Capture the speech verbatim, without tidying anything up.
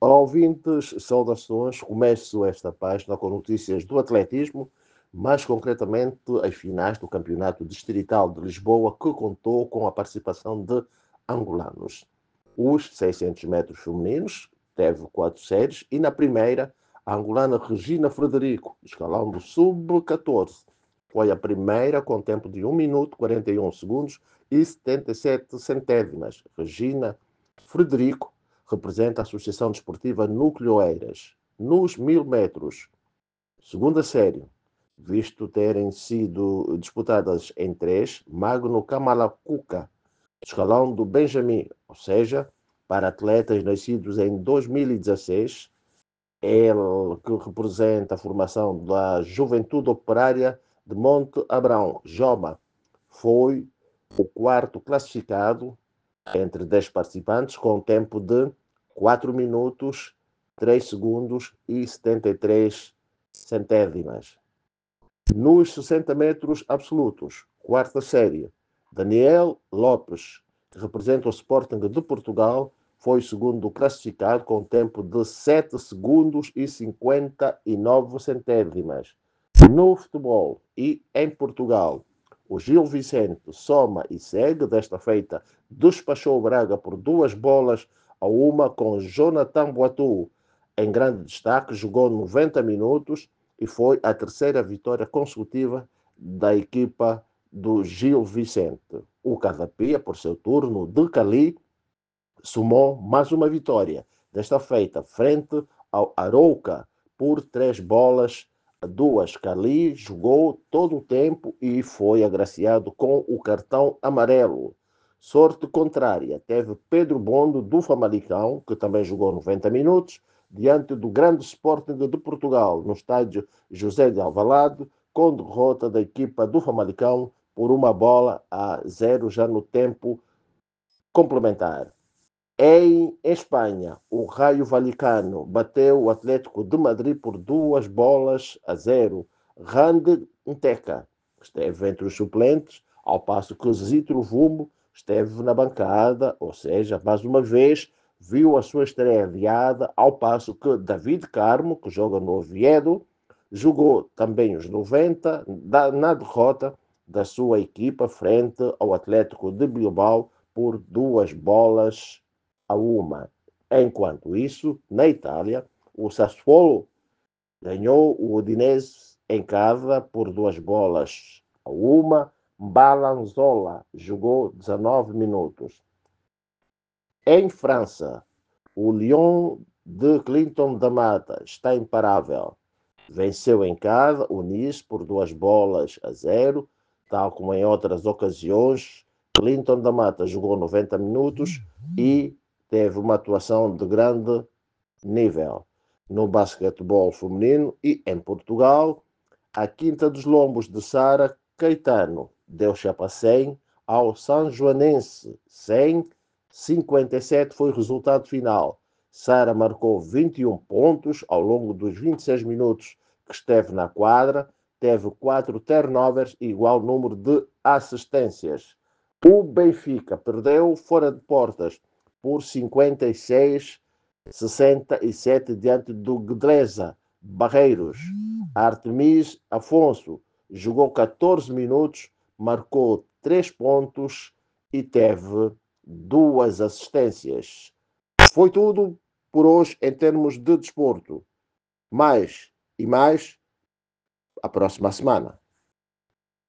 Olá, ouvintes, saudações. Começo esta página com notícias do atletismo, mais concretamente as finais do Campeonato Distrital de Lisboa, que contou com a participação de angolanos. Os seiscentos metros femininos teve quatro séries e na primeira, a angolana Regina Frederico, escalão do sub catorze, foi a primeira com tempo de um minuto, quarenta e um segundos e setenta e sete centésimas. Regina Frederico representa a Associação Desportiva Núcleo Eiras. Nos mil metros, segunda série, visto terem sido disputadas em três, Magno Kamalakuka, escalão do Benjamin, ou seja, para atletas nascidos em dois mil e dezesseis, ele que representa a formação da Juventude Operária de Monte Abrão, Joma, foi o quarto classificado entre dez participantes, com um tempo de quatro minutos, três segundos e setenta e três centésimas. Nos sessenta metros absolutos, quarta série, Daniel Lopes, que representa o Sporting de Portugal, foi o segundo classificado com um tempo de sete segundos e cinquenta e nove centésimas. No futebol e em Portugal, o Gil Vicente soma e segue, desta feita despachou o Braga por duas bolas a uma, com Jonathan Boatu em grande destaque, jogou noventa minutos e foi a terceira vitória consecutiva da equipa do Gil Vicente. O Cadapia, por seu turno, de Cali, somou mais uma vitória, desta feita frente ao Arouca por três bolas a duas. Cali jogou todo o tempo e foi agraciado com o cartão amarelo. Sorte contrária teve Pedro Bondo do Famalicão, que também jogou noventa minutos, diante do grande Sporting de Portugal, no estádio José de Alvalade, com derrota da equipa do Famalicão por uma bola a zero já no tempo complementar. Em Espanha, o Raio Vallecano bateu o Atlético de Madrid por duas bolas a zero. Rande Nteca esteve entre os suplentes, ao passo que Zitro Vumo esteve na bancada, ou seja, mais uma vez viu a sua estreia adiada, ao passo que David Carmo, que joga no Oviedo, jogou também os noventa na derrota da sua equipa frente ao Atlético de Bilbao por duas bolas a uma. Enquanto isso, na Itália, o Sassuolo ganhou o Udinese em casa por duas bolas a uma. Balanzola jogou dezenove minutos. Em França, o Lyon de Clinton da Mata está imparável. Venceu em casa o Nice por duas bolas a zero, tal como em outras ocasiões. Clinton da Mata jogou noventa minutos e teve uma atuação de grande nível. No basquetebol feminino e em Portugal, a Quinta dos Lombos de Sara Caetano deu chapa cem ao São Joanense. cem a cinquenta e sete foi o resultado final. Sara marcou vinte e um pontos ao longo dos vinte e seis minutos que esteve na quadra, teve quatro turnovers e igual número de assistências. O Benfica perdeu fora de portas por cinquenta e seis a sessenta e sete diante do Gedresa Barreiros. Artemis Afonso jogou catorze minutos, marcou três pontos e teve duas assistências. Foi tudo por hoje em termos de desporto. Mais e mais a próxima semana.